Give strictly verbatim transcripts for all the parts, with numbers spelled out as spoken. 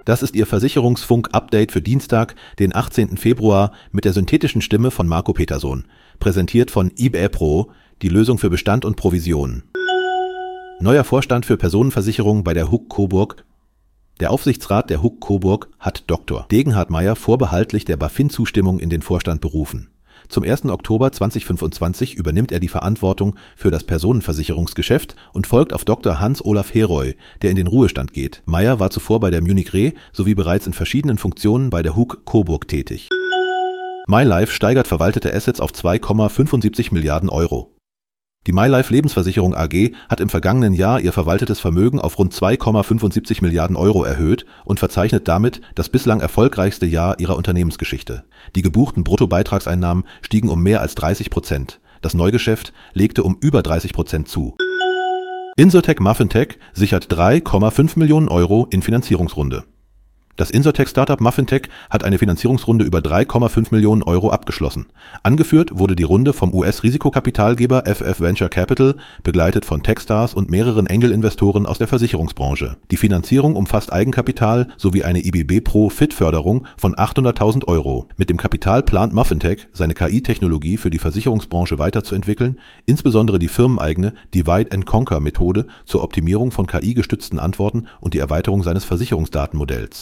Das ist Ihr Versicherungsfunk-Update für Dienstag, den achtzehnten Februar mit der synthetischen Stimme von Marco Petersohn. Präsentiert von I B A Pro, die Lösung für Bestand und Provision. Neuer Vorstand für Personenversicherung bei der H U K Coburg. Der Aufsichtsrat der H U K Coburg hat Doktor Degenhard Meyer vorbehaltlich der BaFin-Zustimmung in den Vorstand berufen. Zum ersten Oktober zweitausendfünfundzwanzig übernimmt er die Verantwortung für das Personenversicherungsgeschäft und folgt auf Doktor Hans-Olaf Heroy, der in den Ruhestand geht. Meyer war zuvor bei der Munich Re sowie bereits in verschiedenen Funktionen bei der H U K Coburg tätig. MyLife steigert verwaltete Assets auf zwei Komma fünfundsiebzig Milliarden Euro. Die MyLife Lebensversicherung A G hat im vergangenen Jahr ihr verwaltetes Vermögen auf rund zwei Komma fünfundsiebzig Milliarden Euro erhöht und verzeichnet damit das bislang erfolgreichste Jahr ihrer Unternehmensgeschichte. Die gebuchten Bruttobeitragseinnahmen stiegen um mehr als dreißig Prozent. Das Neugeschäft legte um über dreißig Prozent zu. Insurtech Muffintech sichert drei Komma fünf Millionen Euro in Finanzierungsrunde. Das Insurtech-Startup Muffintech hat eine Finanzierungsrunde über drei Komma fünf Millionen Euro abgeschlossen. Angeführt wurde die Runde vom U S-Risikokapitalgeber F F Venture Capital, begleitet von Techstars und mehreren Engelinvestoren aus der Versicherungsbranche. Die Finanzierung umfasst Eigenkapital sowie eine I B B Pro Fit-Förderung von achthunderttausend Euro. Mit dem Kapital plant Muffintech, seine K I-Technologie für die Versicherungsbranche weiterzuentwickeln, insbesondere die firmeneigene Divide-and-Conquer-Methode zur Optimierung von K I-gestützten Antworten und die Erweiterung seines Versicherungsdatenmodells.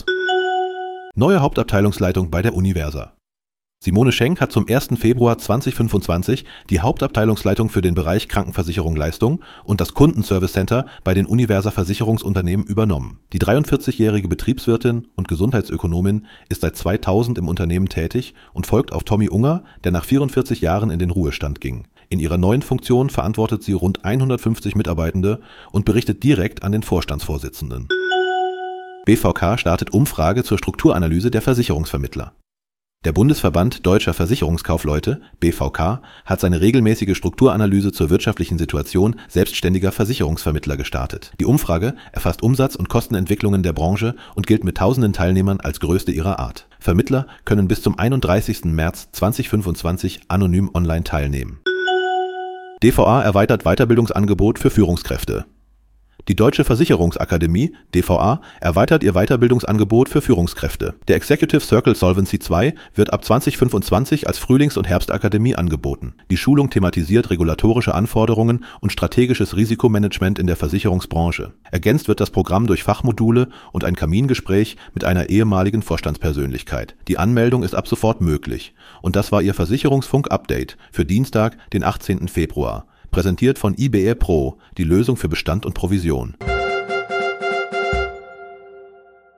Neue Hauptabteilungsleitung bei der Universa. Simone Schenk hat zum ersten Februar zweitausendfünfundzwanzig die Hauptabteilungsleitung für den Bereich Krankenversicherung Leistung und das Kundenservice Center bei den Universa Versicherungsunternehmen übernommen. Die dreiundvierzigjährige Betriebswirtin und Gesundheitsökonomin ist seit zweitausend im Unternehmen tätig und folgt auf Tommy Unger, der nach vierundvierzig Jahren in den Ruhestand ging. In ihrer neuen Funktion verantwortet sie rund hundertfünfzig Mitarbeitende und berichtet direkt an den Vorstandsvorsitzenden. B V K startet Umfrage zur Strukturanalyse der Versicherungsvermittler. Der Bundesverband Deutscher Versicherungskaufleute, B V K, hat seine regelmäßige Strukturanalyse zur wirtschaftlichen Situation selbstständiger Versicherungsvermittler gestartet. Die Umfrage erfasst Umsatz- und Kostenentwicklungen der Branche und gilt mit tausenden Teilnehmern als größte ihrer Art. Vermittler können bis zum einunddreißigsten März zweitausendfünfundzwanzig anonym online teilnehmen. D V A erweitert Weiterbildungsangebot für Führungskräfte. Die Deutsche Versicherungsakademie, D V A, erweitert ihr Weiterbildungsangebot für Führungskräfte. Der Executive Circle Solvency zwei wird ab zweitausendfünfundzwanzig als Frühlings- und Herbstakademie angeboten. Die Schulung thematisiert regulatorische Anforderungen und strategisches Risikomanagement in der Versicherungsbranche. Ergänzt wird das Programm durch Fachmodule und ein Kamingespräch mit einer ehemaligen Vorstandspersönlichkeit. Die Anmeldung ist ab sofort möglich. Und das war Ihr Versicherungsfunk-Update für Dienstag, den achtzehnten Februar. Präsentiert von I B A Pro, die Lösung für Bestand und Provision.